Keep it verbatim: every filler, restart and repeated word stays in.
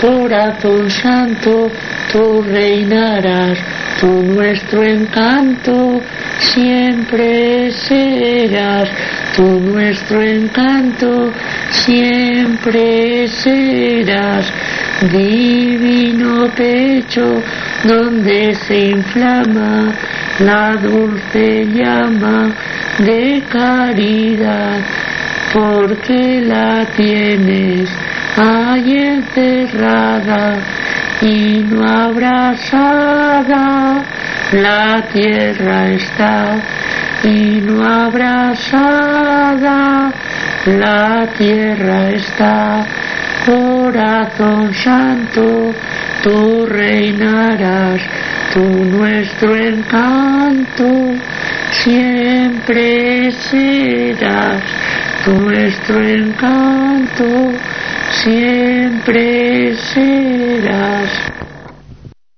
Corazón santo, tú reinarás, tú nuestro encanto siempre serás, tú nuestro encanto siempre serás. Divino pecho donde se inflama la dulce llama de caridad, porque la tienes ahí encerrada y no abrasada, la tierra está y no abrasada, la tierra está. Corazón santo, tú reinarás, tú nuestro encanto siempre serás, tú nuestro encanto siempre serás.